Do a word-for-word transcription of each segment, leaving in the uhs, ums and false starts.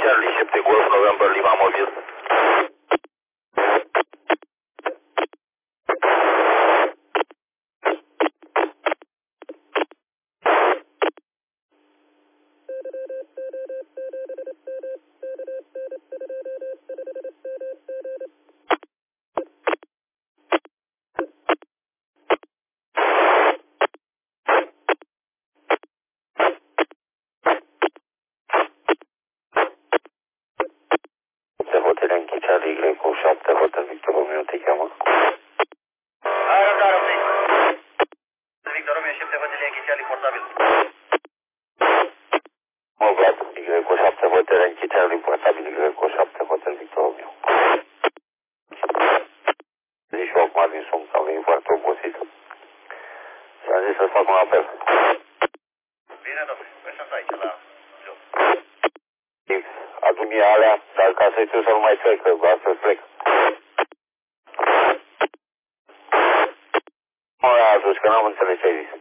Charlie, șapte Golf November Lima Mobil. Hotel Yankee Charlie, Y cu șapte, Hotel Victor Romeo, te cheamă? Aerodar, Victor Romeo, șapte, Hotel Yankee Charlie, portabil. Mă vlad, Y cu șapte, Hotel Yankee Charlie, portabil, Y cu șapte, Hotel Victor Romeo. Zici eu acum din somn, am venit foarte obosit. Și-am zis să-ți fac un apel. Bine, domnule, păi sunt aici, la job. Adu-mi alea, dar ca să-i știu să nu mai trec, că astăzi plec. Mă a adus, că n-am înțeles ce ai zis.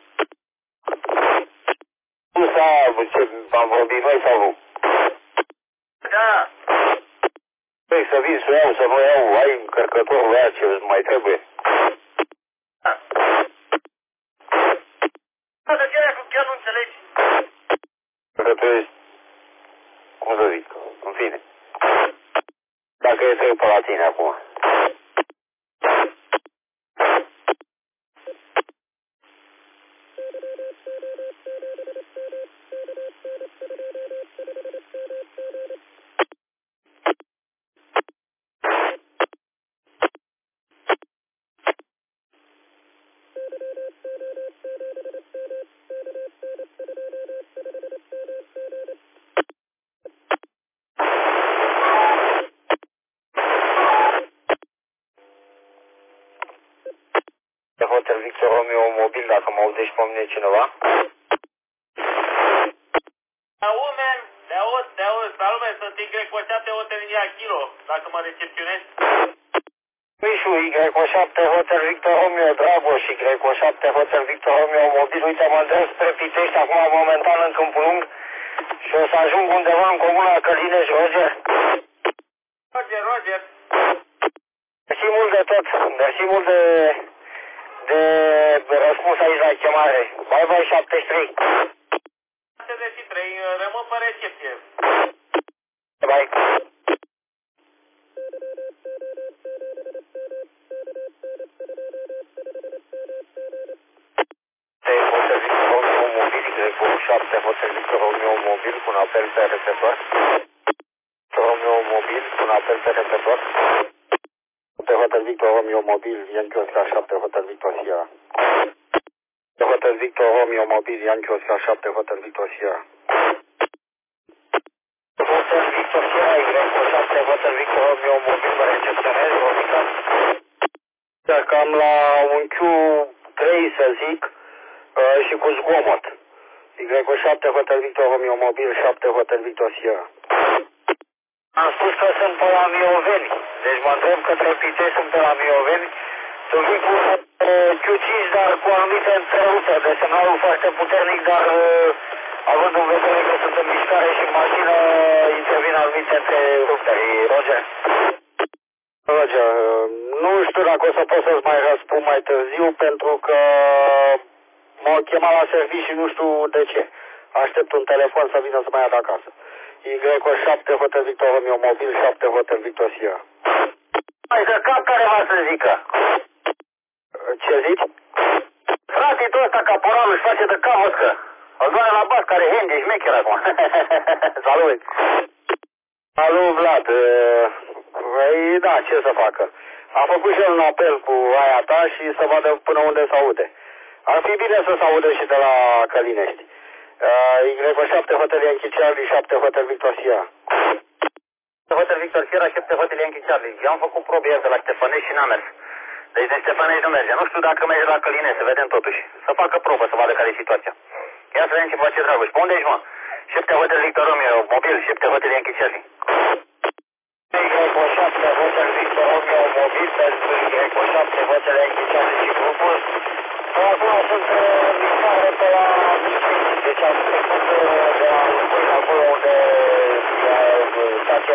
Nu s-a, ce, am vorbit noi sau nu? Da. Păi să vin să iau, să nu iau, ai încărcătorul ăia ce mai trebuie. Da. Da, de ce aia chiar nu înțelegi? Că tu ești, cum să zic, în fine. Dacă e trec pe la tine acum. De Hotel Victor Romeo mobil, dacă mă aude și pe mine cineva. Te aud, man, te aud, te aud, salut, man, sunt Y cu șapte, Hotel India Kilo, dacă mă recepționezi. Mișu, Y cu șapte, Hotel Victor Romeo, Dragoș, Y cu șapte, Hotel Victor Romeo mobil, uite, mă îndrept spre Pitești, acum momentan în Câmpul Lung și o să ajung undeva în comuna Călinești, Roger. Roger, Roger. Mersi mult de tot, mersi mult de, de răspuns aici la chemare. Bye bye șaptezeci și trei. șaptezeci și trei, rămân pe recepție. Bye. Hotel Victor Romeo mobil, Y cu șapte, Hotel Victor Romeo mobil, cu un apel pe receptor. Romeo mobil, cu un apel pe receptor. Pe Hotel Victor Romeo mobil, Yankee Oscar șapte, Hotel Victor Sierra. Pe Hotel Victor Romeo mobil, Yankee Oscar șapte, Hotel Victor Sierra. Hotel Victor Sierra, Y cu șapte, Hotel Victor Romeo mobil, mă recepționez, Romica. Cam la un Q trei, să zic, și cu zgomot. Y cu șapte, Hotel Victor Romeo mobil, șapte, Hotel Victor Sierra. Am spus că sunt pe la Mioveni, deci mă întreb către Pitești, sunt pe la Mioveni. Să vin cu Q cinci, dar cu anumite întreruperi de semnalul foarte puternic, dar având în vedere că sunt în mișcare și în mașină, intervin anumite întreruperi. Roger? Roger, nu știu dacă o să pot să-ți mai răspund mai târziu, pentru că m-au chemat la serviciu și nu știu de ce. Aștept un telefon să vină să mă ia de acasă. Y șapte, Hotel Victor Romeo mobil, șapte, Hotel Victor Sierra. Hai că cap care va să zică. Ce zici? Frate, tu ăsta caporalul își face de cap, că îl doare la bas, care handy, ești mecher acum. Salut! Salut, Vlad. Ei, da, ce să facă? A făcut și el un apel cu aia ta și să vadă până unde se aude. Ar fi bine să se aude și de la Călinești. Y șapte, Hotel Yankee Charlie, șapte, Hotel Victor Sierra. Hotel Victor Sierra, șapte, Hotel Yankee Charlie. Eu am făcut probe ieri de la Ștefănești și n-a mers. Deci de Ștefănești nu merge. Nu știu dacă merge la Călinești, să vedem totuși. Să facă probă, să vadă care e situația. Ia să vedem ce face Dragoș. Pe unde ești, mă? șapte, Hotel Victor Romeo, mobil, șapte, Hotel Yankee Charlie. Y șapte, Hotel Victor Romeo, mobil, pentru Y șapte, Hotel Yankee Charlie și grupul. Acum sunt mișcare pe la Mici, deci am trecut de la Lucuin acolo unde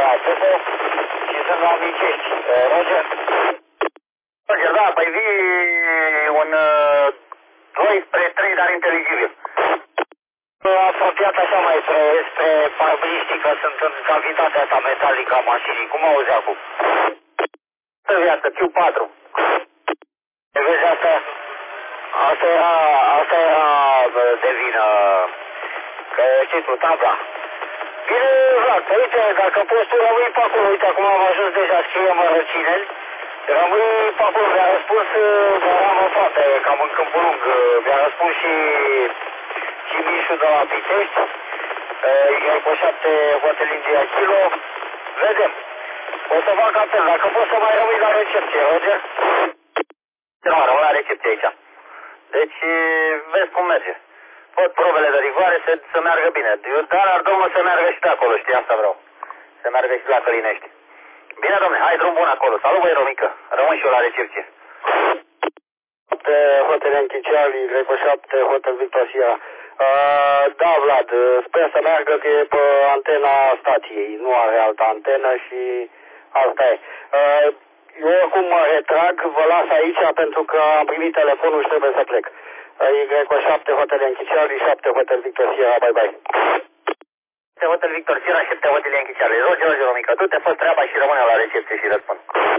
Pupo și sunt la Micești. Roger. Roger, da, păi vii un doi spre trei, dar inteligibil. Apropiat așa mai spre, spre parbristică, sunt în cavitatea asta metalică a mașinii. Cum auzi acum? Viață, Q patru. Vezi asta? Asta era, asta era de vină, că știi tu, tabla. Bine, Vlad, uite, dacă poți tu rămâi pe acolo, uite, acum am ajuns deja, scrie Mărăcineli, rămâi pe acolo, mi-a răspuns, eram în față, cam în Câmpul Lung, mi-a răspuns și, și Mișu de la Pitești, i-ai cu șapte hotelii de kilo, vedem. O să fac apel, dacă poți să mai rămâi la recepție, Roger? Nu, rămâi la recepție aici. Deci, vezi cum merge. Pot probele de rigoare să, să meargă bine. Dar ar domnul să meargă și de acolo, știi, asta vreau. Să meargă și la Călinești. Bine, domnule, hai drum bun acolo. Salut, băi, Romică. Rămân și eu la recepție. șapte Hotel Enchiciali, Greco șapte, Hotel Victor Sierra. Uh, da, Vlad, sper să meargă că e pe antena stației. Nu are altă antenă și asta e. Uh, eu acum mă retrag, vă las aici pentru că am primit telefonul și trebuie să plec. Y șapte Hotel Enchiciali, șapte Hotel Victor Sierra, bye bye. șapte Hotel Victor Sierra, șapte Hotel Enchiciali. Roger, Roger, Romică, tu te fă treaba și rămâne la recepție și răspund.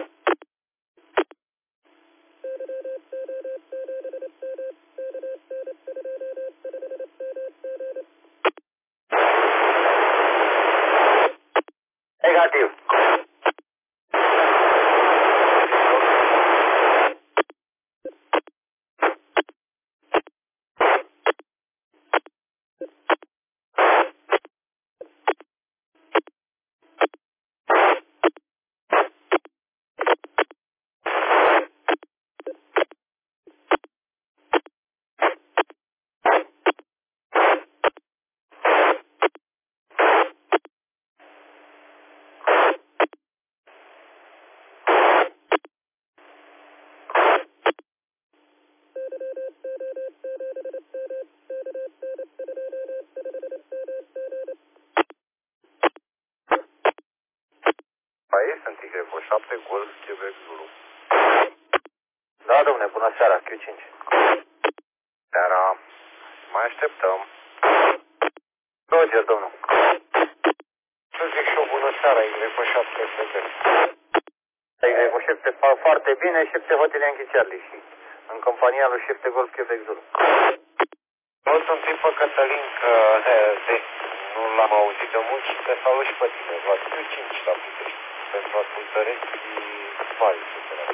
Negativ. Sunt Y șapte, Golf, Quebec, Zulu. Da, domne, bună seara, Q cinci. Seara, mai așteptăm. Roger, domnul. Să zic și eu bună seara, Y șapte, Quebec. Y șapte, foarte bine, șapte Hotel Enchiciali și în compania lui șapte Golf, Quebec, Zulu. Nu sunt tipă Cătălin, că de, de, nu l-am auzit de mult și te salut și pe tine, Vlad, Q cinci la Pitești. Pentru ascultăreți și Marius.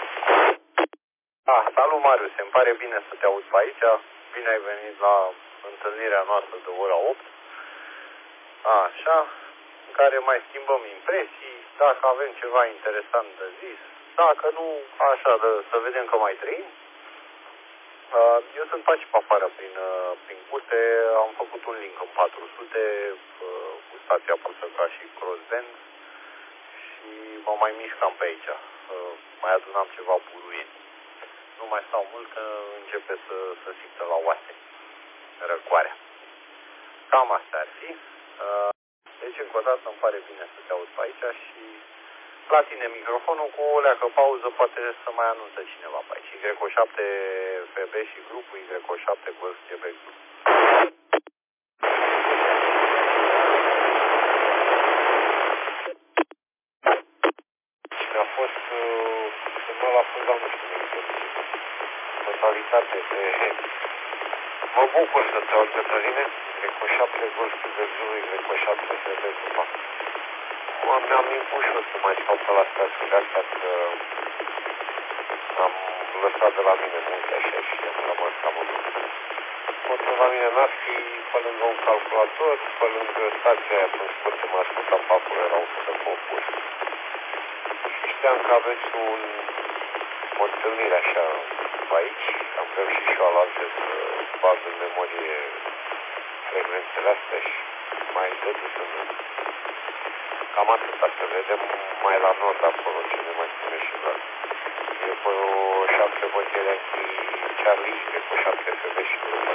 Ah, salut Marius, îmi pare bine să te aud pe aici. Bine ai venit la întâlnirea noastră de ora opt. Așa, în care mai schimbăm impresii, dacă avem ceva interesant de zis, dacă nu, așa, de, să vedem că mai trăim. Eu sunt pe aici pe afară prin, prin curte, am făcut un link în patru sute cu stația pusă ca și crossband. Și mă mai mișcam pe aici, mai adunam ceva buruieni. Nu mai stau mult că începe să, să simtă la oase răcoarea. Cam asta ar fi. Deci încă o dată îmi pare bine să te aud pe aici și la tine microfonul cu o leacă pauză, poate să mai anunță cineva pe aici. Y șapte F B și grupul Y șapte Golf Quebec. A fost undeva la fundal, nu știu, totalitate de... Mă bucur să te aud, Cătăline, Y șapte Golf Quebec Zulu, Y șapte F B Grupa. Mi-am impus și o să mai stau pe la stațiile astea, că am lăsat de la mine multe așa și am rămas cam în urmă. Poate la mine n-ar fi pe lângă un calculator, pe lângă stația aia, când scurte mă ascultam pe acolo, erau fătă popuri. Știam că aveți un, o întâlnire așa aici, am reușit și eu alaltă să bag în memorie frecvențele astea și mai dedus în... Cam atâta, să vedem mai la nord acolo ce ne mai spune și vreau. E pe o șapte bătere Charlie, e pe o șapte F B și grupă.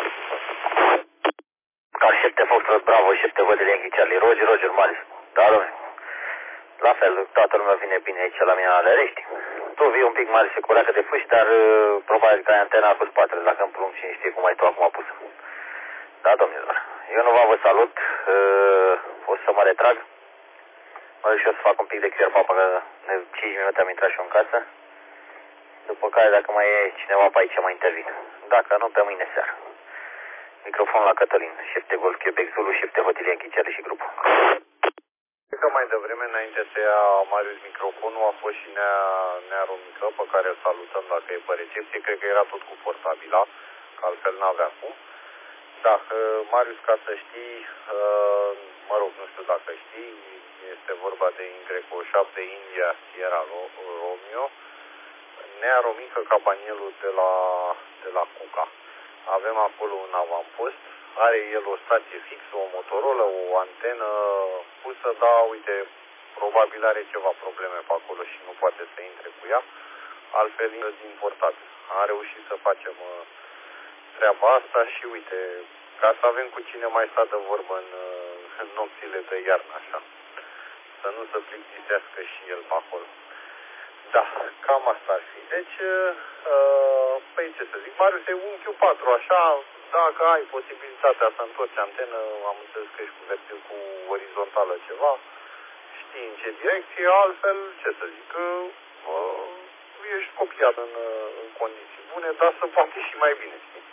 Car șapte Foxtrot, bravo, șapte bătere Charlie, Roger, Roger, Marius. Da, domnule. La fel, toată lumea vine bine aici la mine la Lerești. Tu vii un pic mare și cu leacă de fâși, dar uh, probabil că ai antena cu spatele, dacă îmi plumb cine știe cum ai tu acum pus. Da, domnilor. Eu nu vă salut. Uh, o să mă retrag. Mă duc și eu să fac un pic de cuier papa, că de cinci minute am intrat și eu în casă. După care, dacă mai e cineva pe aici, mai intervin. Dacă nu, pe mâine seară. Microfon la Cătălin, șef de Golf Quebec Zulu, șef de hotelie Închicere și grupul. Cred că mai devreme, înainte să ia Marius microfonul, a fost și Nea, Nea Romică, pe care îl salutăm dacă e pe recepție. Cred că era tot cu portabila, că altfel n-avea cum. Da, Marius, ca să știi, mă rog, nu știu dacă știi, este vorba de Ingreco șapte India Sierra Romeo, Nea Romică, cabanelul de la, de la Cuca. Avem acolo un avampost, are el o stație fixă, o Motorola, o antenă pusă, dar uite, probabil are ceva probleme pe acolo și nu poate să intre cu ea, altfel din portabil. Am reușit să facem uh, treaba asta și uite, ca să avem cu cine mai sta de vorbă în, uh, în nopțile de iarnă, așa, să nu se plictisească și el pe acolo. Da, cam asta ar fi. Deci, uh, păi ce să zic, Marius e un Q patru, așa, dacă ai posibilitatea să întorci antenă, am înțeles că ești cu vertil cu orizontală ceva, știi în ce direcție, altfel, ce să zic, uh, ești copiat în, în condiții bune, dar să poate și mai bine, știi?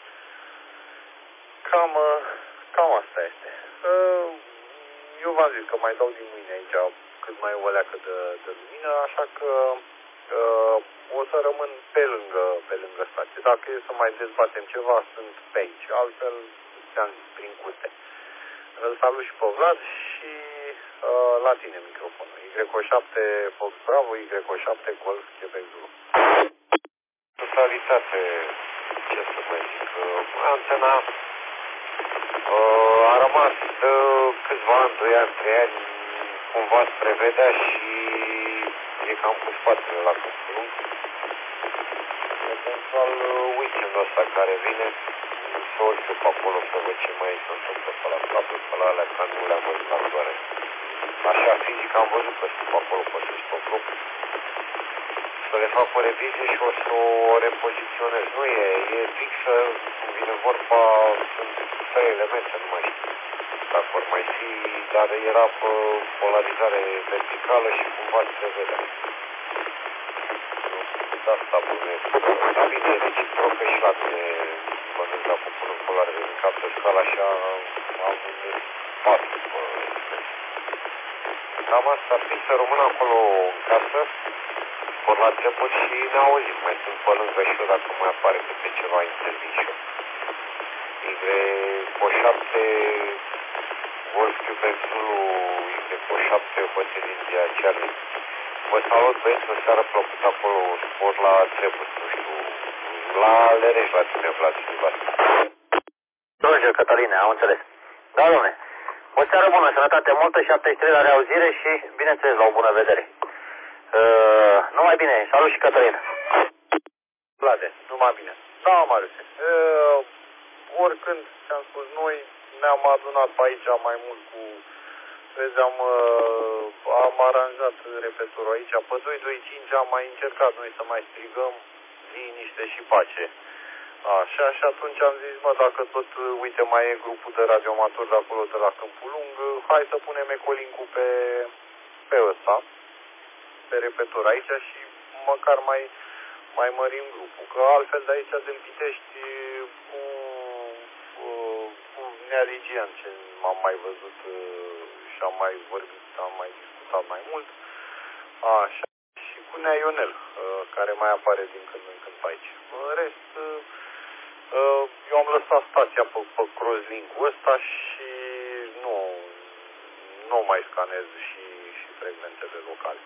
Cam, uh, cam asta este. Uh, eu v-am zis că mai dau din mâine aici cât mai o leacă de, de lumină, așa că uh, o să rămân pe lângă, pe lângă stație. Dacă e să mai dezbatem ceva, sunt pe aici. Altfel, ți-am zis, prin curte. Îl salut și pe Vlad și uh, la tine microfonul. Y șapte Fox Bravo, Y șapte Golf Quebec Zulu. Totalitate, ce să mai zic, uh, antena uh, a rămas uh, câțiva ani, doi ani, trei ani, cumva se prevedea și e cam cu spatele la Câmpul. Eventual, weekendul ăsta care vine, să urc eu pe acolo să văd ce mai se întâmplă pe la capul, pe la alea, că nu le-am văzut la soare. Așa, fizic am văzut că sunt pe acolo, pe sus, pe grup. Să le fac o revizie și o să o repoziționez. Nu e, e fixă, cum vine vorba, sunt trei elemente, nu mai știu dacă vor mai fi, dar era pe polarizare verticală și cumva se vedea. De asta bănuiesc. La mine e reciprocă și la mine bănuiesc dacă pun în polare vertical pe scala așa am un patru pe express. Cam asta ar fi, să rămân acolo în casă, por la treburi și ne auzim. Mai sunt pe lângă și eu dacă mai apare câte ceva interviu. Y șapte Golf Quebec Zulu, Y șapte Hotel India Charlie. Vă salut, băieți, o seară plăcută acolo, sport la treburi, nu știu, la Lerești, la tine, Vlad și Vlad. Domnule Cătăline, am înțeles. Da, domne. O seară bună, sănătate multă, șaptezeci și trei la reauzire și, bineînțeles, la o bună vedere. Uh, numai bine, salut și Cătălin. Vlade, numai bine. Da, Marius. Uh, oricând, ți-am spus, noi ne-am adunat pe aici mai mult cu... Vezi, am, uh, am aranjat repetorul aici. Pe doi doi cinci am mai încercat noi să mai strigăm liniște și pace. Așa, și atunci am zis, mă, dacă tot, uite, mai e grupul de radioamatori de acolo, de la Câmpul Lung, hai să punem ecolinkul pe, pe ăsta, pe repetor aici și măcar mai, mai mărim grupul. Că altfel de aici din Pitești cu, cu, cu Nea Ligian, ce am mai văzut și am mai vorbit, am mai discutat mai mult, așa, și cu Nea Ionel, care mai apare din când în când pe aici. În rest, eu am lăsat stația pe, pe crosslink-ul ăsta și nu, nu mai scanez și, și frecvențele locale.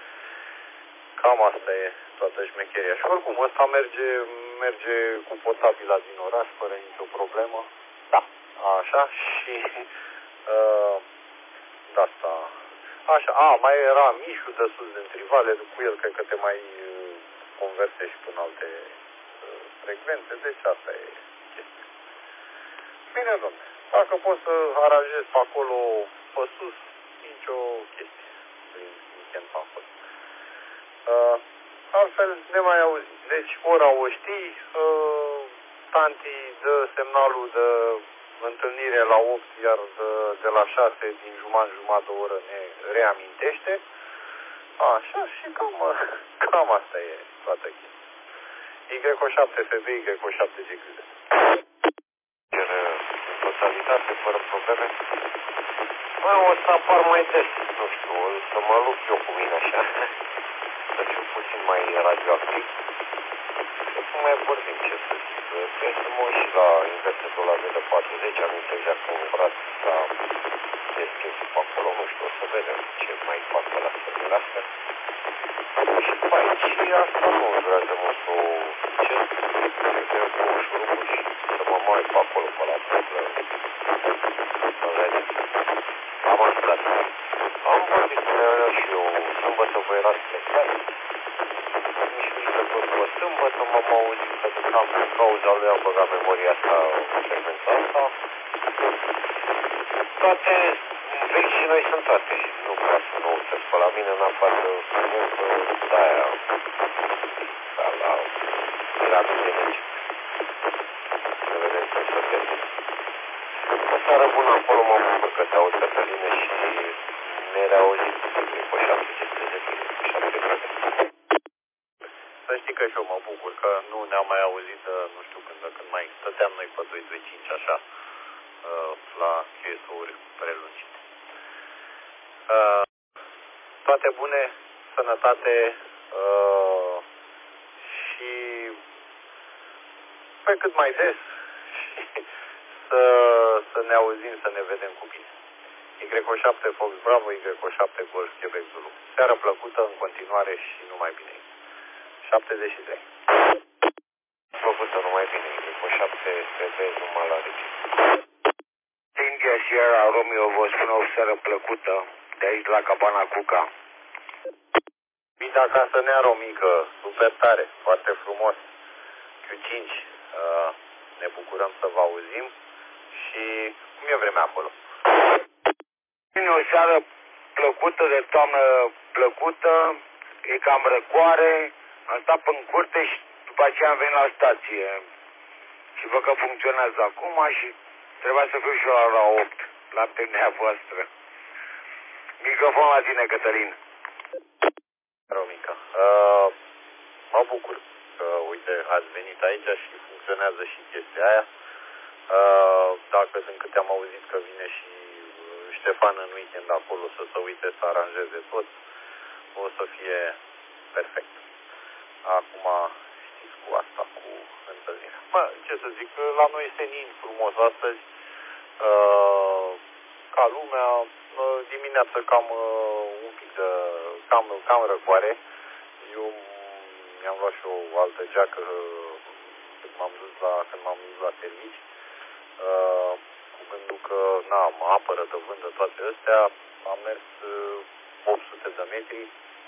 Cam asta e toată șmecheria. Și oricum, ăsta merge, merge cu portabila din oraș, fără nicio problemă. Da. Așa, și uh, de asta. Așa, a, mai era Mișu de sus din Trivale, cu el cred că te mai uh, conversești până alte uh, frecvențe, deci asta e chestia. Bine, domnule, dacă poți să aranjezi pe acolo, pe sus, nicio chestie. altfel ne mai auzim. Deci ora o știi, uh, tanti dă semnalul de întâlnire la opt, iar de, de la șase din jumătate jumătate de oră ne reamintește. Așa și cam, cam asta e toată chestia. Y O șapte F B, Y O șapte G Q Z. În totalitate, fără probleme. Bă, o să apar mai des, nu știu, o să mă lupt eu cu mine așa. Să fiu puțin mai radioactiv. Și să mai vorbim, ce să zic. Trebuie să mă uit și la inversetul la V D patruzeci, am înțelegea că un braț s-a deschis pe acolo, nu știu, o să vedem ce mai fac pe la stările astea. Și pe aici asta nu durează mult să o cesc, să cu șurubul și să mă mai pe acolo, pe la tăblă. Să vedem. Am ascultat. Am vorbit și eu, sâmbătă voi erați plecați. Nici mică tot o sâmbătă, m-am auzit că de cam din cauza lui am băgat memoria asta în frecvența asta. Toate vechi și noi sunt toate. Nu prea să nu uitați pe la mine în afară muncă de-aia. Da, la piramide mici. Să vedem cum să termin. O seară bună acolo, mă bucur că te aud, Cătăline, și ne reauzim cu șapte grade. Să știi că și eu mă bucur că nu ne-am mai auzit, nu știu când, când mai stăteam noi pe doi doi cinci așa, la Q S O-uri prelungite. Toate bune, sănătate și pe cât mai des și să, să ne auzim, să ne vedem cu bine. Y O șapte Fox Bravo, Y O șapte Golf Quebec Zulu. Seară plăcută în continuare și numai bine. șaptezeci și trei. Plăcută numai bine, Y O șapte F B numai la rege. India Sierra Romeo vă spune o seară plăcută de aici la Cabana Cuca. Bine acasă, Nea Romică, super tare, foarte frumos. Q cinci, uh, ne bucurăm să vă auzim și cum e vremea acolo? Bine, o seară plăcută, de toamnă plăcută, e cam răcoare, am stat în curte și după aceea am venit la stație. Și văd că funcționează acum și trebuia să fiu și eu la opt, la întâlnirea voastră. Microfon la tine, Cătălin. Romica, uh, mă bucur că, uite, ați venit aici și funcționează și chestia aia. Uh, dacă din câte am auzit că vine și Ștefan în weekend acolo să se uite să aranjeze tot, o să fie perfect. Acum știți cu asta, cu întâlnirea. Mă, ce să zic, la noi senin frumos astăzi, uh, ca lumea, uh, dimineață cam uh, un pic de, cam, cam răcoare. Eu mi-am luat și o altă geacă uh, când m-am dus la, când m-am dus la servici. Uh, cu gândul că, na, mă apără de vânt de toate astea, am mers uh, opt sute de metri,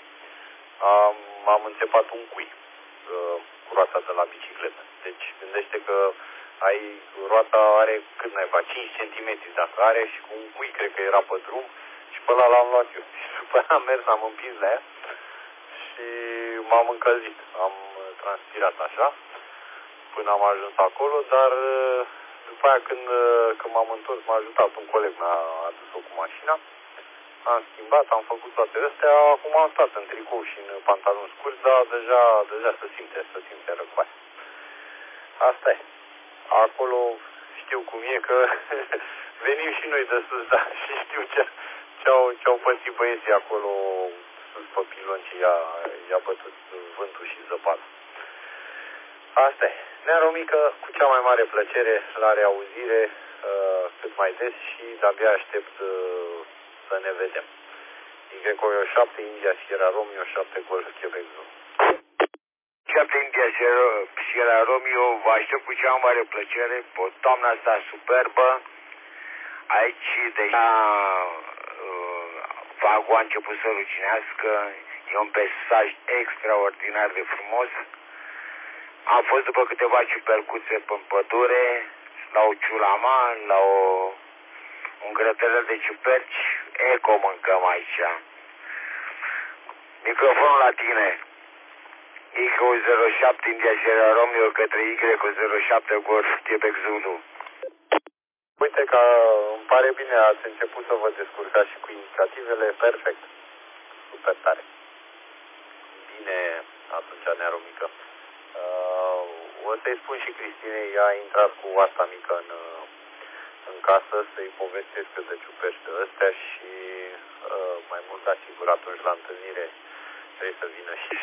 am, am înțepat un cui uh, cu roata de la bicicletă. Deci gândește că ai, roata are cât naiba, cinci centimetri dacă are și cu un cui cred că era pe drum și pe ăla l-am luat eu. Și după aia am mers, am împins la ea și m-am încălzit, am transpirat așa până am ajuns acolo, dar după aia când, când m-am întors, m-a ajutat un coleg, mi-a adus-o cu mașina, am schimbat, am făcut toate astea, acum am stat în tricou și în pantaloni scurți, dar deja, deja se simte, se simte răcoare. Asta e. Acolo știu cum e, că venim și noi de sus, dar și știu ce, ce-au, ce-au pățit băieții acolo sus pe pilon, ce i-a, i-a bătut vântul și zăpadă. Asta e. Nea Romică, cu cea mai mare plăcere, la reauzire, uh, cât mai des și de-abia aștept uh, să ne vedem. Y O șapte India Sierra Romeo șapte Golf Quebec Zulu. șapte India Sierra Romeo, vă aștept cu cea mai mare plăcere, pe toamna asta superbă. Aici deja uh, vagul a început să ruginească, e un peisaj extraordinar de frumos. Am fost după câteva ciupercuțe pe pădure, la o ciulaman, la o, un grătălel de ciuperci, eco mâncăm aici. Microfonul la tine. I cu zero șapte India Sierra Romeo către Y cu zero șapte Golf Quebec Zulu. Uite că îmi pare bine, ați început să vă descurcați și cu indicativele, perfect. Super tare. Bine, atunci, Nearu Mică. Uh, o să-i spun și Cristinei, ea a intrat cu asta mică în, în casă, să-i povestesc cât de ciupește ăstea și uh, mai mult ca sigur atunci la întâlnire trebuie să vină și...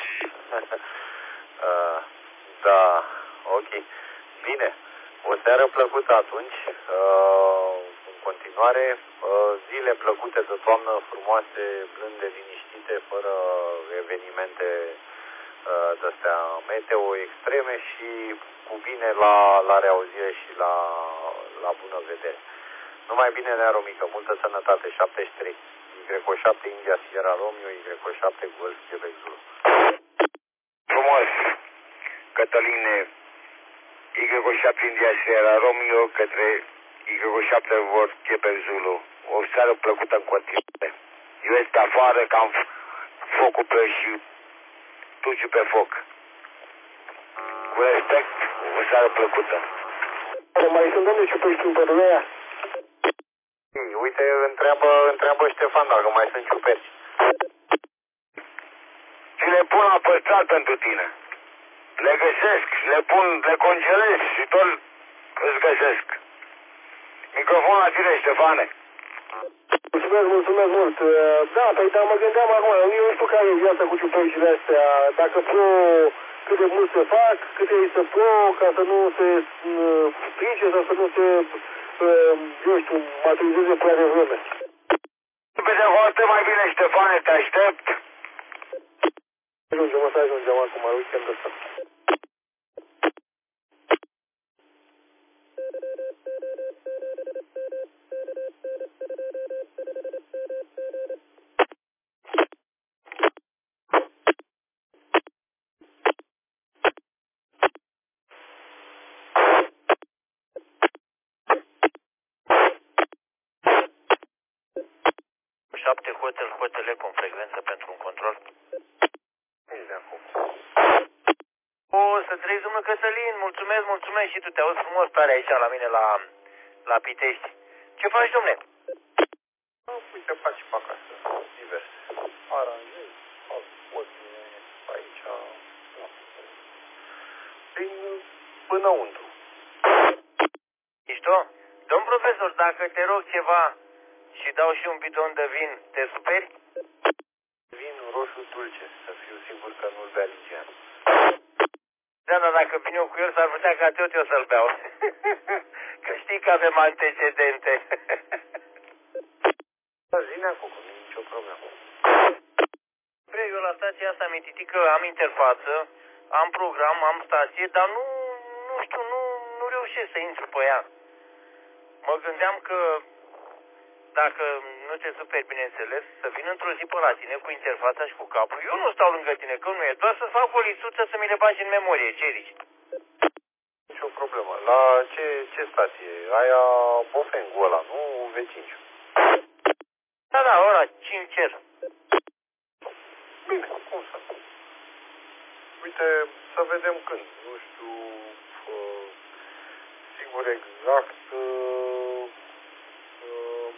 uh, da, ok. Bine. O seară plăcută atunci, uh, în continuare, uh, zile plăcute de toamnă, frumoase, blânde, liniștite, fără evenimente uh, de-astea meteo extreme și cu bine la, la reauzire și la, la bună vedere. Numai bine, Nearu Mică, multă sănătate, șaptezeci și trei. Y șapte India Sierra Romeo, Y șapte Golf Quebec Zulu. Frumos, Cătăline. Y șapte India Sierra Romeo către Y șapte Golf Quebec Zulu. O seară plăcută în continuare. Eu este afară că am focul pe și tuciu pe foc. Cu respect, o seară plăcută. Mai sunt domnule și pe știu pe Dumnezeu. Uite, întreabă, întreabă Ștefan dacă mai sunt ciuperci. Și le pun la păstrat pentru tine. Le găsesc, le pun, le congelez și tot îți găsesc. Microfon la tine, Ștefane. Mulțumesc, mulțumesc mult. Da, păi dar mă gândeam acum, eu nu știu care e viața cu ciupercile astea, dacă plouă, cât de mult se fac, câte ei să plouă, ca să nu se strice sau să nu se, eu știu, maturizeze prea devreme. Pe de foarte mai bine, Ștefane, te aștept. Ajungem, o să ajungem acum, weekendul ăsta. șapte Hotel Hotel Ecom, frecvență pentru un control. O, să trăiți, domnul Cătălin, mulțumesc, mulțumesc și tu, te auzi frumos tare aici la mine la, la Pitești. Ce faci, domne? Uite, faci și pe acasă, diverse. Aranjezi, fac ordine aici, prin pânăuntru. Mișto? Domn profesor, dacă te rog ceva și dau și un bidon de vin, te superi? Vin roșu dulce, să fiu sigur că nu-l bea Ligian. Da, dar dacă vin eu cu el, s-ar putea ca tot eu să-l beau. Că știi că avem antecedente. Da, zine acolo, nu e nicio problemă. Bre, eu la stația asta am că am interfață, am program, am stație, dar nu, nu știu, nu, nu reușesc să intru pe ea. Mă gândeam că dacă nu te superi, bineînțeles, să vin într-o zi pe la tine cu interfața și cu capul. Eu nu stau lângă tine, că nu e, doar să fac o listuță să mi le bagi în memorie. Ce zici? Nicio problemă. La ce, ce stație? Aia Bofengul ăla, nu V cinci. Da, da, ora cinci cer. Bine, cum să nu? Uite, să vedem când. Nu știu, uh, sigur exact... Uh, uh,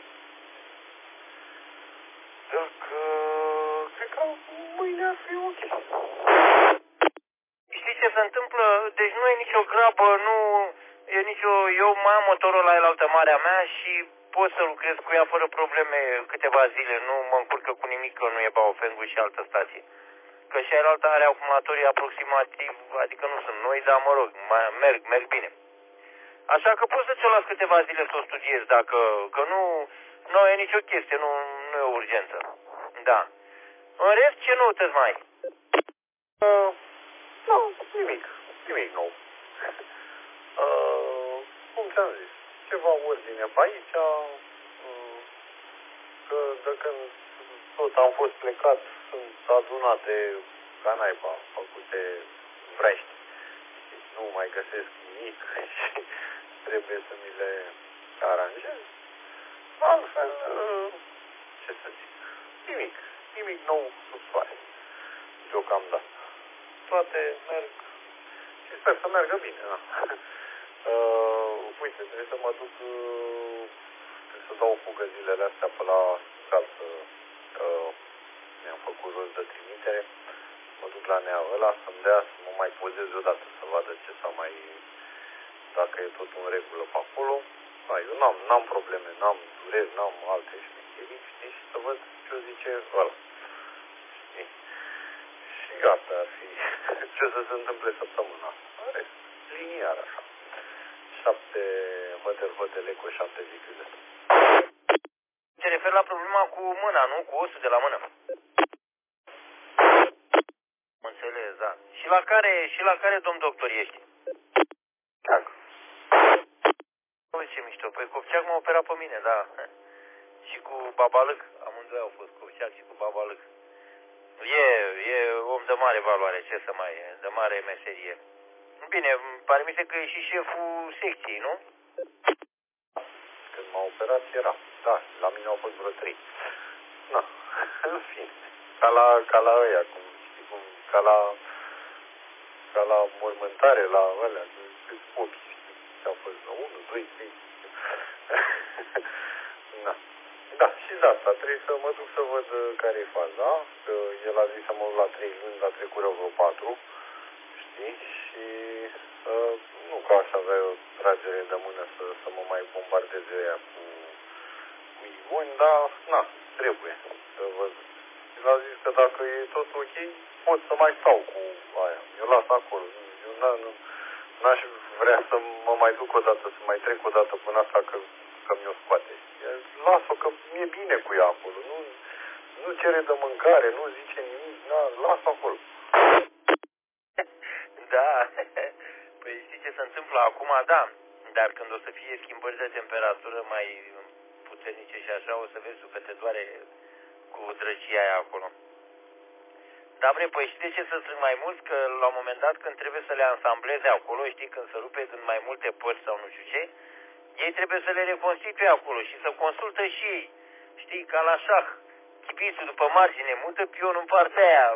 dacă... Cred că mâine ar fi ok. Știi ce se întâmplă? Deci nu e nicio grabă, nu e nicio... Eu mai am motorul la el altă marea mea și pot să lucrez cu ea fără probleme câteva zile. Nu mă încurcă cu nimic că nu e Baofengul și altă stație. Că și aia altă are acumulatorii aproximativ, adică nu sunt noi, dar mă rog, mai, merg, merg bine. Așa că pot să ți-o las câteva zile să o studiez, dacă, că nu, nu e nicio chestie, nu, nu e o urgență. Da. În rest, ce noutăți mai ai? Uh, nu, nimic, nimic nou. uh, cum ți-am zis, ceva ordine pe aici, uh, că de când tot am fost plecat, sunt adunate ca naiba, făcute vrești. Nu mai găsesc nimic și trebuie să mi le aranjez. Altfel, ce să zic, nimic, nimic nou sub soare, deocamdată. toate merg și sper să meargă bine. Da. uh, uite, trebuie să mă duc, uh, trebuie să dau o fugă zilele astea pe la cal să uh, mi-am făcut rost de trimitere. Mă duc la nea ăla să-mi dea să mă mai pozez odată, să vadă ce s-a mai, dacă e tot în regulă pe acolo. Da, eu n-am, n-am probleme, n-am dureri, n-am alte șmecherii, știi, și să văd ce zice ăla. Știi? Și asta ar fi ce să se întâmple săptămâna asta. Are liniar așa. Șapte hotel, hotel, eco, șapte zicule. Se refer la problema cu mâna, nu? Cu osul de la mână. Înțeles, da. Și la care, și la care domn doctor ești? Ceac. Uite ce mișto. Păi Copceac m-a operat pe mine, da. Și cu Babalâc. Amândoi au fost Copceac și cu Babalâc. E, e om de mare valoare, ce să mai e, de mare meserie. Bine, pare mi se că e și șeful secției, nu? Când m-a operat era. Da, la mine au fost vreo trei. Na, în fine. Ca la, ca la ăia, cum știi cum, ca la, ca la mormântare, la alea, câți popi, știi, au fost unu, doi, trei. Na. Da, și de asta, trebuie să mă duc să văd care e faza, că el a zis să mă duc la trei luni, dar trecură vreo patru, știi, și uh, nu că aș avea o tragere de mână să, să mă mai bombardeze ea cu, cu igoni, dar, na, trebuie să văd. El a zis că dacă e tot ok, pot să mai stau cu aia, eu las acolo, eu n-aș vrea să mă mai duc o dată, să mai trec o dată până asta, că că mi-o scoate. Las-o că mi-e bine cu ea acolo. Nu, nu cere de mâncare, nu zice nimic. Na, las-o acolo. Da. Păi știi ce se întâmplă acum? Da. Dar când o să fie schimbări de temperatură mai puternice și așa, o să vezi că te doare cu drăcia aia acolo. Da, bre, păi știi de ce să strâng mai mulți? Că la un moment dat când trebuie să le ansambleze acolo, știi, când se rupe în mai multe părți sau nu știu ce, ei trebuie să le reconstituie acolo și să consultă și ei. Știi, ca la șah. Chipițul după margine, mută pionul în partea aia.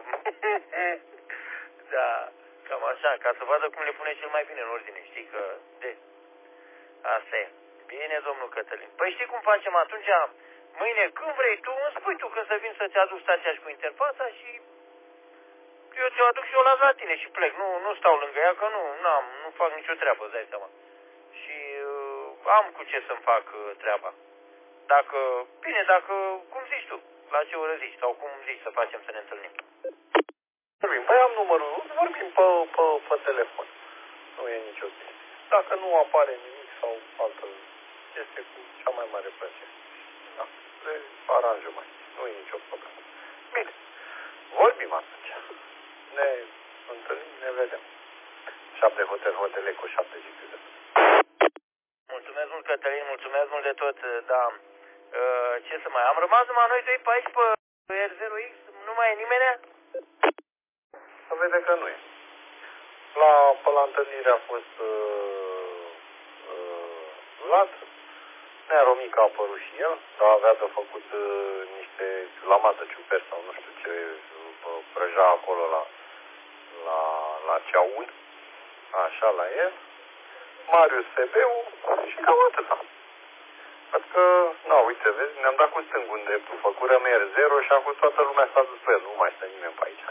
Da, cam așa, ca să vadă cum le pune cel mai bine în ordine. Știi că, de, asta e. Bine, domnul Cătălin. Păi știi cum facem atunci? Mâine, când vrei tu, îmi spui tu când să vin să-ți aduc stația și cu interfața și eu ți-o aduc și eu la tine și plec. Nu, nu stau lângă ea, că nu, n-am, nu fac nicio treabă, îți dai seama. Și am cu ce să-mi fac treaba. Dacă, bine, dacă, cum zici tu, la ce oră zici, sau cum zici să facem să ne întâlnim? Vorbim, păi am numărul, vorbim pe, pe, pe telefon. Nu e nicio chestie. Dacă nu apare nimic sau altă chestie, cu cea mai mare plăcere. Da, le aranjăm aici, nu e nicio problemă. Bine, vorbim atunci. Ne întâlnim, ne vedem. Șapte hotel, hotel, eco, șapte zicule. Mulțumesc mult, Cătălin, mulțumesc mult de tot, da. Uh, ce să mai... Am rămas numai noi doi pe aici, pe R zero X? Nu mai e nimeni? Să vede că nu e. La, pe la întâlnire a fost uh, uh, Vlad, Nea Romica a apărut și el, dar avea de făcut uh, niște lamată ciuper sau nu știu ce uh, prăja acolo la, la, la ceaun, așa la el. Marius S B-ul și cam atâta. Adică, na, uite, vezi, ne-am dat cu stângul în dreptul, făcurăm R zero și acum toată lumea s-a dus pe el, nu mai stă nimeni pe aici.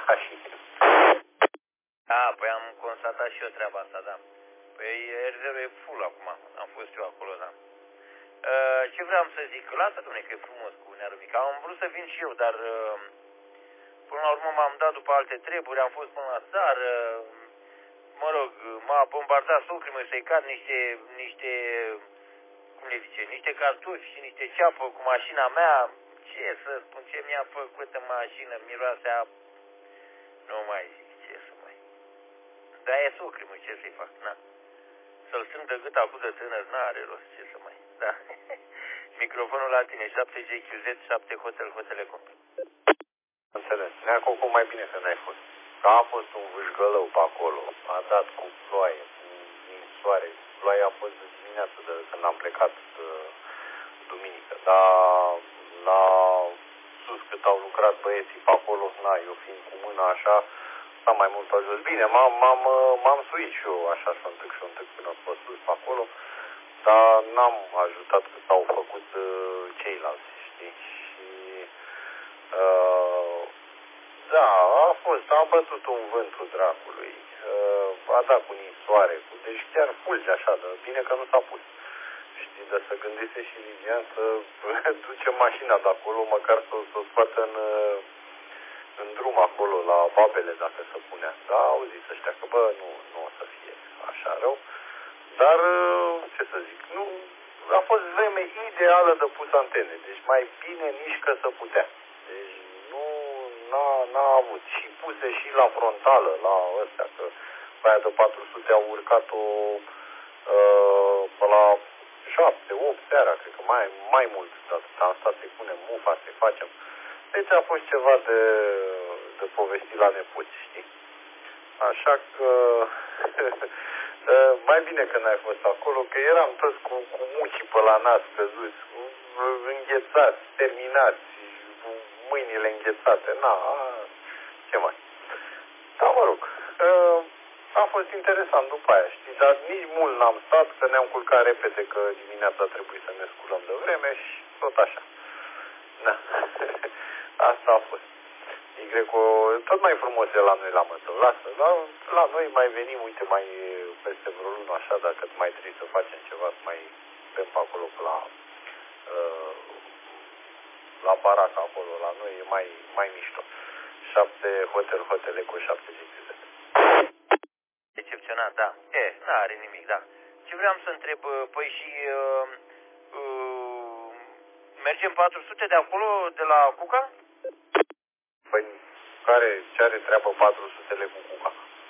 Da, păi am constatat și eu treaba asta, da. Păi R zero e full acum, am fost eu acolo, da. Uh, ce vreau să zic, lasă, dom'le, că e frumos cu Nea Romica. Am vrut să vin și eu, dar uh, până la urmă m-am dat după alte treburi, am fost până la țară, mă rog, m-a bombardat socrimă să-i cad niște, niște, cum le zice, niște cartufi și niște ceapă cu mașina mea. Ce să spun, ce mi-a făcut în mașină, miroasea, nu mai zic, ce să mai. Dar e socrimă, ce să-i fac, na. Să-l strâng de gât acum de tânăr, n-are rost, ce să mai, da. Microfonul la tine, șapte G Q Z, șapte Hotel, Hotelecom. Înțeles, Nea Coco, mai bine că n-ai fost. Că a fost un vâșgălău pe acolo, a dat cu ploaie, cu soare. Ploaia a fost de dimineață de când am plecat de, duminică, dar la sus cât au lucrat băieții pe acolo, na, eu fiind cu mâna așa, stat mai mult pe jos. Bine, m-am, m-am, m-am suit și eu așa și întâc și întâc până pe sus, pe acolo, dar n-am ajutat că s-au făcut uh, ceilalți, știi? Și uh, da, a fost, a bătut un vântul dracului, uh, a dat cu ninsoare, cu, deci chiar fulge așa, de bine că nu s-a pus. Știi, dar să gândise și Livian să duce mașina de acolo, măcar să, să o scoată în, în drum acolo, la Babele, dacă se punea. Da, au zis ăștia că, bă, nu, nu o să fie așa rău. Dar, ce să zic, nu, a fost vreme ideală de pus antene. Deci mai bine nici că să putea. Deci nu, n-a, n-a avut. Și puse și la frontală, la ăstea, că pe aia de patru sute au urcat-o uh, pe la șapte, opt seara, cred că mai, mai mult, dar am stat să-i punem mufa, să-i facem. Deci a fost ceva de, de povestit la nepoți, știi? Așa că mai bine că n-ai fost acolo, că eram toți cu, cu mucii pe la nas căzuți, înghețați, terminați, cu mâinile înghețate. Na, ce mai? Da, mă rog. A fost interesant după aia, știi, dar nici mult n-am stat, că ne-am culcat repede, că dimineața trebuie să ne sculăm de vreme și tot așa. Da. Asta a fost. Y, tot mai frumos e la noi la Mătău. Lasă, la, la noi mai venim, uite, mai peste vreo lună, așa, dacă mai trebuie să facem ceva, să mai bem pe acolo, pe la, uh, la baraca acolo, la noi e mai, mai mișto. Șapte hotel, hotel, cu șapte zile. Decepționat, da. E, n-are nimic, da. Ce vreau să întreb, păi și uh, uh, mergem patru sute de acolo, de la Cuca? Păi, care, ce are treabă patru sute cu Cuca?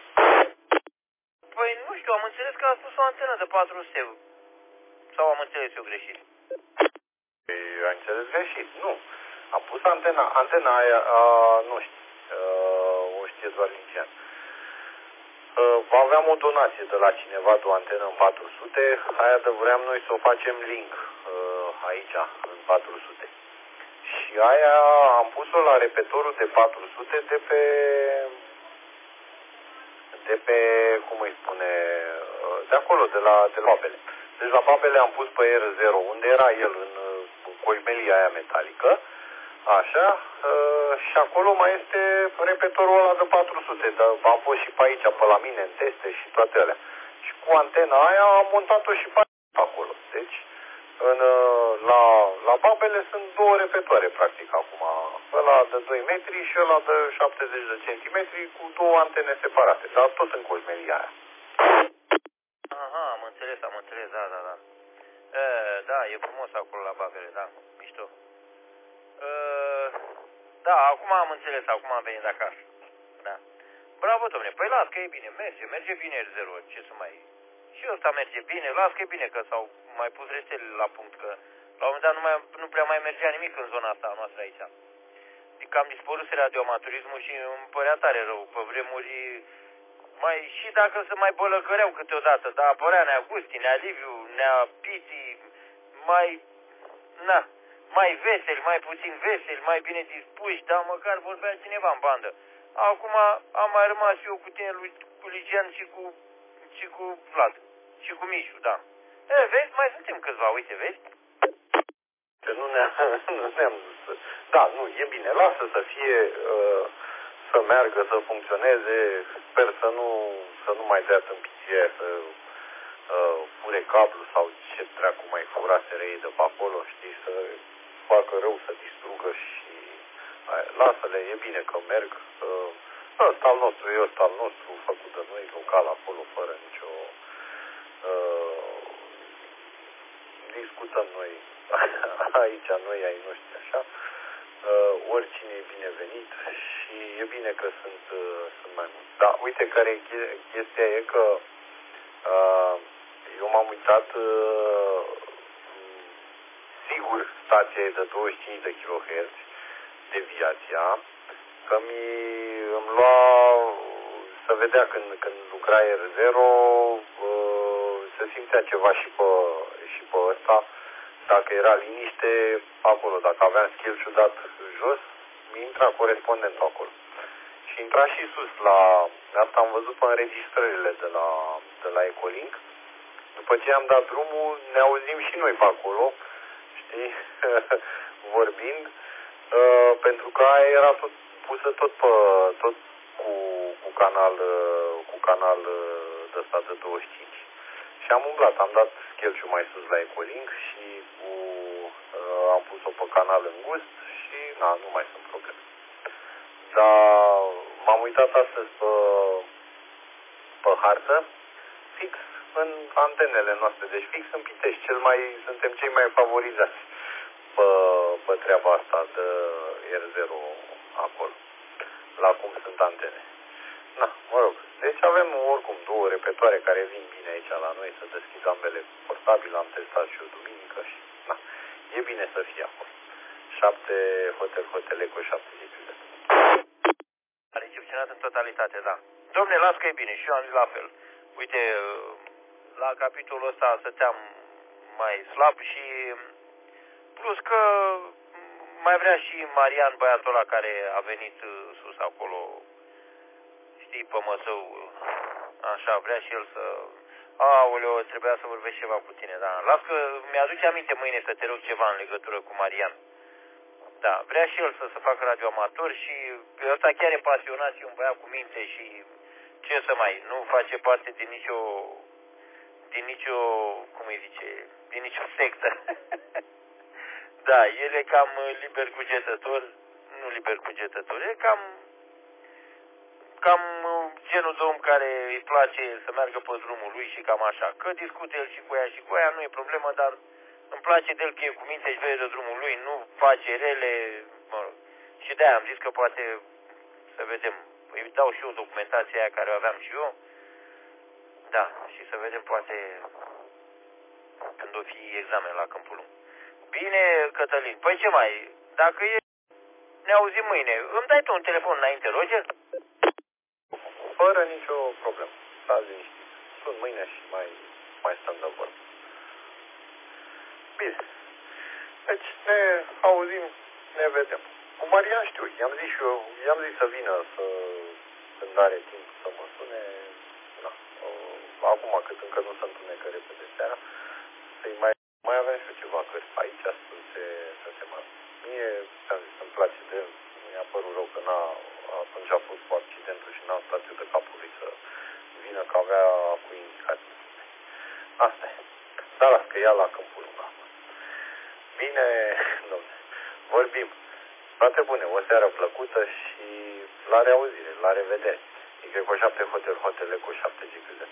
Păi, nu știu, am înțeles că a spus o antenă de patru sute. Sau am înțeles eu greșit? Păi, am înțeles greșit, nu. Am pus antena, antena aia, a, nu știu, a, o știe doar Ligian. Aveam o donație de la cineva de o antenă în patru sute, aia de vreau noi să o facem link aici, în patru sute. Și aia am pus-o la repetorul de patru sute de pe, de pe, cum îi spune, de acolo, de la, de la Babele. Deci la Babele am pus pe R zero, unde era el, în coimelia aia metalică, așa, și acolo mai este repetorul ăla de patru sute, dar am fost și pe aici, pe la mine, în teste și toate alea. Și cu antena aia am montat-o și pe acolo. Deci, în, la, la Babele sunt două repetoare, practic, acum. Ăla de doi metri și ăla de șaptezeci de centimetri cu două antene separate, dar tot în coimelia aia. Aha, am înțeles, am înțeles, da, da, da. E, da, e frumos acolo la Babele, da, mișto. Uh, da, acum am înțeles, acum am venit de acasă. Da. Bravo, domne. Păi las că e bine, merge, merge bine R zero, ce să mai... Și ăsta merge bine, las că e bine că s-au mai pus rețelele la punct, că la un moment dat nu, mai, nu prea mai mergea nimic în zona asta noastră aici. Adică am dispărut radioamaturismul și îmi părea tare rău. Pe vremuri, mai, și dacă se mai bălăcăreau câteodată, dar apărea Nea Gusti, Nea Liviu, Nea Piti, mai... Na... mai veseli, mai puțin veseli, mai bine dispuși, dar măcar vorbea cineva în bandă. Acum am mai rămas eu cu tine, cu Ligian și cu, și cu Vlad. Și cu Mișu, da. E, vezi, mai suntem câțiva, uite, vezi? Că nu ne-am... Nu ne da, nu, e bine, lasă să fie, uh, să meargă, să funcționeze, sper să nu, să nu mai dea tâmpiție, să uh, fure cablu sau ce dracu mai furaseră ei de pe acolo, știi, să facă rău, să distrugă și aia. Lasă-le, e bine că merg. Ăsta al nostru e ăsta al nostru, făcut de noi, local acolo, fără nicio... Uh, discutăm noi aici, noi ai noștri, așa. Uh, oricine e binevenit și e bine că sunt, uh, sunt mai mulți. Da, uite care e chestia e că uh, eu m-am uitat uh, sigur stația e de douăzeci și cinci de kilohertz deviația, că mi îmi lua, să vedea când, când lucra R zero, uh, se simțea ceva și pe, și pe ăsta, dacă era liniște acolo, dacă aveam skill ciudat jos, mi intra corespondentul acolo. și intra și sus la... Asta am văzut pe înregistrările de la, de la Ecolink. După ce am dat drumul, ne auzim și noi pe acolo, știi, vorbind, uh, pentru că aia era tot pusă tot pe, tot cu, cu canal, cu canal de ăsta de douăzeci și cinci. Și am umblat, am dat schelciul mai sus la Ecolink și cu, uh, am pus-o pe canal îngust și na, nu mai sunt probleme. Dar m-am uitat astăzi pe, pe hartă, fix în antenele noastre, deci fix în Pitești, cel mai, suntem cei mai favorizați pe, pe treaba asta de R zero acolo, la cum sunt antene. Na, mă rog, deci avem oricum două repetoare care vin bine aici la noi, să deschid ambele portabile, am testat și eu duminică și na, e bine să fie acolo. șapte hotel, hotel Eco, șapte zile. A recepționat în totalitate, da. Dom'le, las că e bine și eu am zis la fel. Uite, la capitolul ăsta stăteam mai slab și plus că mai vrea și Marian, băiatul ăla care a venit sus acolo, știi, pe Măsău, așa, vrea și el să... Aoleo, trebuia să vorbesc ceva cu tine, da. Las că mi-aduce aminte mâine să te rog ceva în legătură cu Marian. Da, vrea și el să se facă radioamator și ăsta chiar e pasionat și un băiat cu minte și ce să mai, nu face parte din nicio, din nicio, cum îi zice, din nicio sectă. Da, el e cam liber cugetător, nu liber cugetător, e cam, cam genul de om care îi place să meargă pe drumul lui și cam așa. Că discută el și cu ea și cu ea, nu e problemă, dar îmi place de el că e cu minte și vede de drumul lui, nu face rele, mă rog. Și de-aia am zis că poate să vedem. Îi dau și eu documentația aia care o aveam și eu. Da, și să vedem poate când o fi examen la Câmpul Lung. Bine, Cătălin, păi ce mai, dacă e, ne auzim mâine. Îmi dai tu un telefon înainte, Roger? Fără nicio problemă. Stați liniștit. Sunt mâine și mai, mai stăm de vorbă. Bine. Deci ne auzim, ne vedem. Cu Marian știu, i-am zis și eu, i-am zis să vină să, când are timp să mă sune, na, acum cât încă nu se întunecă repede seara, să-i mai, mai avem și eu ceva cărți aici să se, să se mai... Mie, ți-am zis, îmi place de el, mi-a părut rău că n-a, atunci a fost cu accidentul și n-am stat eu de capul lui să vină că avea cu indicații. Asta e. Dar las că ia la Câmpul Lung. Bine, domnule, vorbim. Toate bune, o seară plăcută și la reauzire, la revedere. Y șapte Hotel, Hotel Eco șapte G Q Z.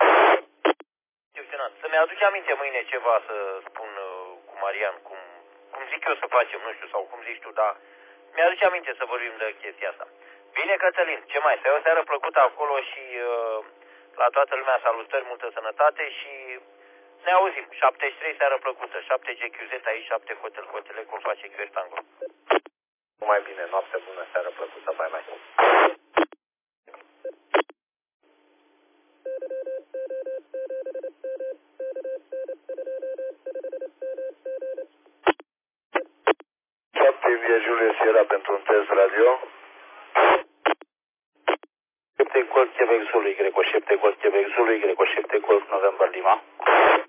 Să-mi aduce aminte mâine ceva să spun uh, cu Marian, cum, cum zic eu să facem, nu știu, sau cum zici tu, dar mi-aduce aminte să vorbim de chestia asta. Bine, Cătălin, ce mai? Să ai o seară plăcută acolo și uh, la toată lumea salutări, multă sănătate și ne auzim. șaptezeci și trei, seară plăcută, șapte G Q Z, aici șapte Hotel, Hotel Eco, face Q R Tango. Mai bine, noapte bună, seară plăcută, bye bye. șapte India Julius era pentru un test radio. șapte Golf Quebec Zulu Y, șapte Golf Quebec Zulu Y, șapte Golf November Lima.